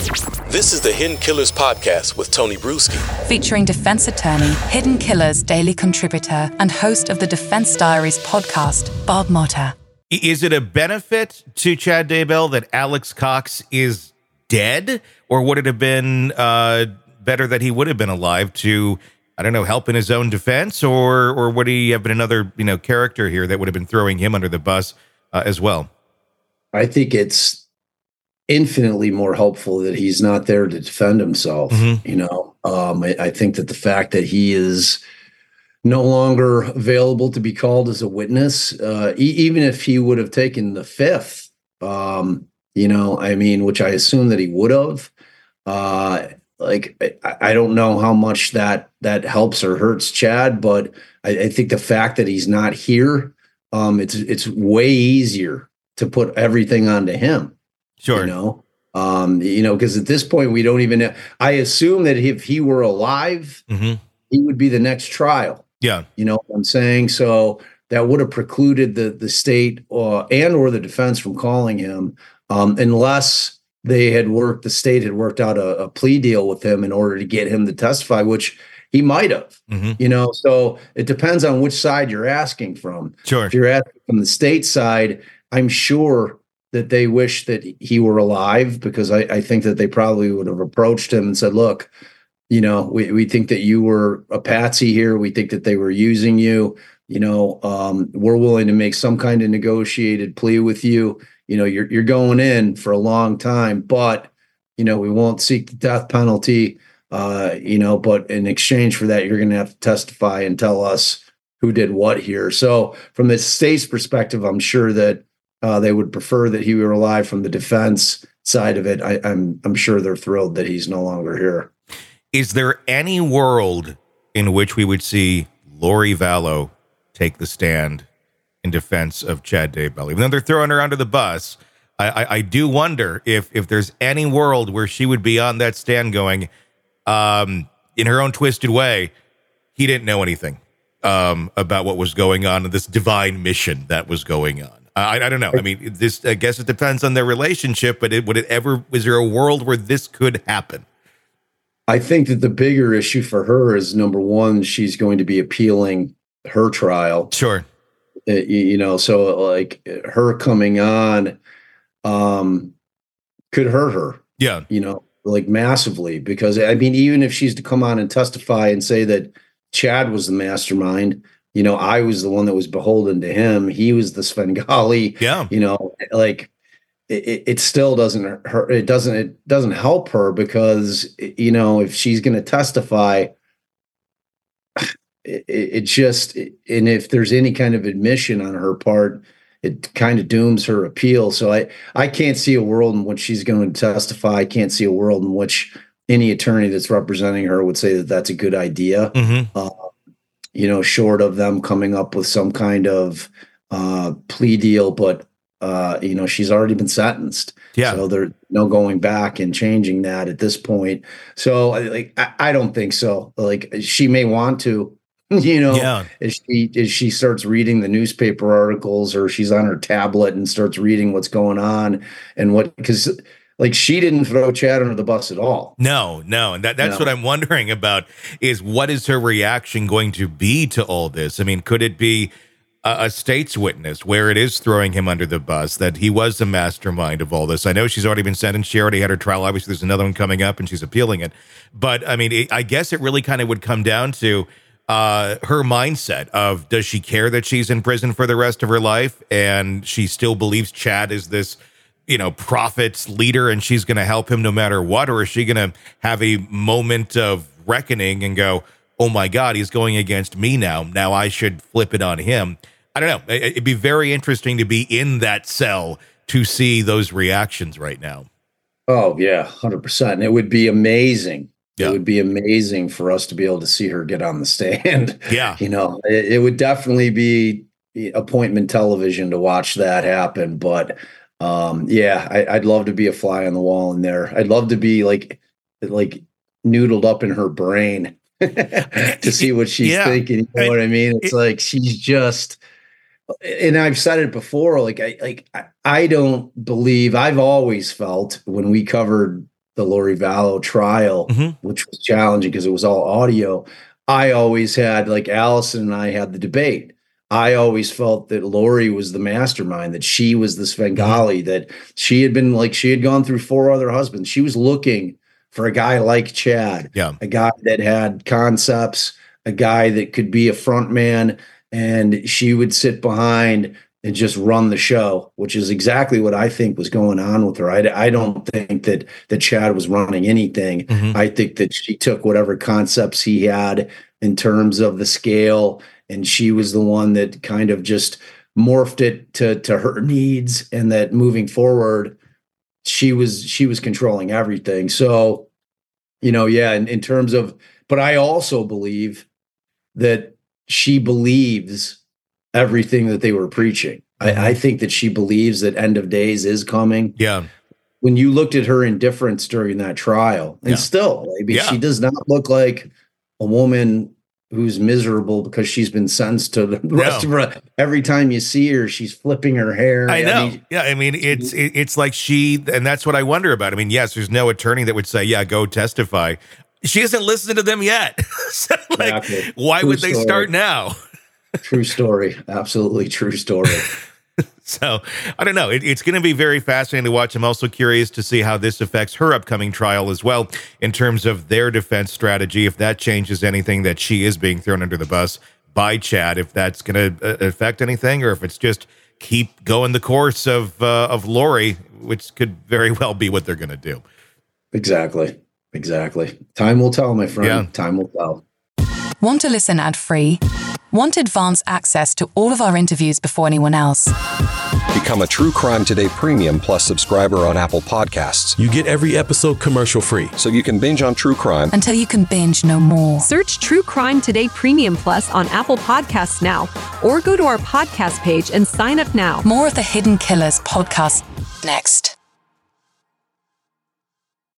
This is the Hidden Killers podcast with Tony Bruschi. Featuring defense attorney, Hidden Killers daily contributor, and host of the Defense Diaries podcast, Bob Motta. Is it a benefit to Chad Daybell that Alex Cox is dead? Or would it have been better that he would have been alive to, I don't know, help in his own defense? Or would he have been another, character here that would have been throwing him under the bus as well? I think it's infinitely more helpful that he's not there to defend himself. I think that the fact that he is no longer available to be called as a witness, even if he would have taken the fifth, which I assume that he would have, I don't know how much that helps or hurts Chad, but I think the fact that he's not here, it's way easier to put everything onto him. Sure. Because at this point we don't even know. I assume that if he were alive, he would be the next trial. Yeah. You know what I'm saying? So that would have precluded the state and or the defense from calling him unless the state had worked out a plea deal with him in order to get him to testify, which he might have, so it depends on which side you're asking from. Sure. If you're asking from the state side, I'm sure that they wish that he were alive, because I think that they probably would have approached him and said, look, we think that you were a patsy here. We think that they were using you. We're willing to make some kind of negotiated plea with you. You're going in for a long time, but, we won't seek the death penalty, but in exchange for that, you're going to have to testify and tell us who did what here. So from the state's perspective, I'm sure that they would prefer that he were alive. From the defense side of it, I'm sure they're thrilled that he's no longer here. Is there any world in which we would see Lori Vallow take the stand in defense of Chad Daybell? Even though they're throwing her under the bus, I do wonder if there's any world where she would be on that stand going, in her own twisted way, he didn't know anything about what was going on in this divine mission that was going on. I don't know. I mean, I guess it depends on their relationship, but is there a world where this could happen? I think that the bigger issue for her is, number one, she's going to be appealing her trial. Sure. So like her coming on could hurt her. Yeah. Massively, because even if she's to come on and testify and say that Chad was the mastermind, I was the one that was beholden to him. He was the Svengali. Yeah. It still doesn't hurt. It doesn't help her, because, if she's going to testify, it just, and if there's any kind of admission on her part, it kind of dooms her appeal. So I can't see a world in which she's going to testify. I can't see a world in which any attorney that's representing her would say that that's a good idea. Short of them coming up with some kind of plea deal, but she's already been sentenced. Yeah. So there's no going back and changing that at this point. So I don't think so. She may want to, as she starts reading the newspaper articles, or she's on her tablet and starts reading what's going on because she didn't throw Chad under the bus at all. No. And that's what I'm wondering about, is what is her reaction going to be to all this? I mean, could it be a state's witness where it is throwing him under the bus, that he was the mastermind of all this? I know she's already been sentenced. She already had her trial. Obviously, there's another one coming up and she's appealing it. But I mean, I guess it really kind of would come down to her mindset of, does she care that she's in prison for the rest of her life? And she still believes Chad is this, prophet's leader, and she's going to help him no matter what? Or is she going to have a moment of reckoning and go, oh my God, he's going against me now. Now I should flip it on him. I don't know. It'd be very interesting to be in that cell to see those reactions right now. Oh yeah, 100%. And it would be amazing. Yeah. It would be amazing for us to be able to see her get on the stand. Yeah. It would definitely be appointment television to watch that happen. But I'd love to be a fly on the wall in there. I'd love to be like noodled up in her brain to see what she's thinking. You know what I mean? It's she's just, and I've said it before, I don't believe, I've always felt when we covered the Lori Vallow trial, which was challenging because it was all audio. I always had, like Allison and I had the debate. I always felt that Lori was the mastermind, that she was the Svengali, that she had gone through 4 other husbands. She was looking for a guy like Chad, a guy that had concepts, a guy that could be a front man, and she would sit behind and just run the show, which is exactly what I think was going on with her. I don't think that Chad was running anything. I think that she took whatever concepts he had in terms of the scale, and she was the one that kind of just morphed it to her needs, and that moving forward, she was controlling everything. So, in terms of, but I also believe that she believes everything that they were preaching. I think that she believes that end of days is coming. Yeah. When you looked at her indifference during that trial, and still, she does not look like a woman who's miserable because she's been sentenced to the rest of her. Every time you see her, she's flipping her hair. I know. It's like and that's what I wonder about. I mean, yes, there's no attorney that would say, go testify. She hasn't listened to them yet. So, exactly. Why would they start now? True story. Absolutely true story. So I don't know. It's going to be very fascinating to watch. I'm also curious to see how this affects her upcoming trial as well, in terms of their defense strategy, if that changes anything, that she is being thrown under the bus by Chad, if that's going to affect anything, or if it's just keep going the course of Lori, which could very well be what they're going to do. Exactly. Time will tell, my friend. Yeah. Time will tell. Want to listen ad-free? Want advanced access to all of our interviews before anyone else? Become a True Crime Today Premium Plus subscriber on Apple Podcasts. You get every episode commercial-free, so you can binge on true crime until you can binge no more. Search True Crime Today Premium Plus on Apple Podcasts now, or go to our podcast page and sign up now. More of the Hidden Killers podcast next.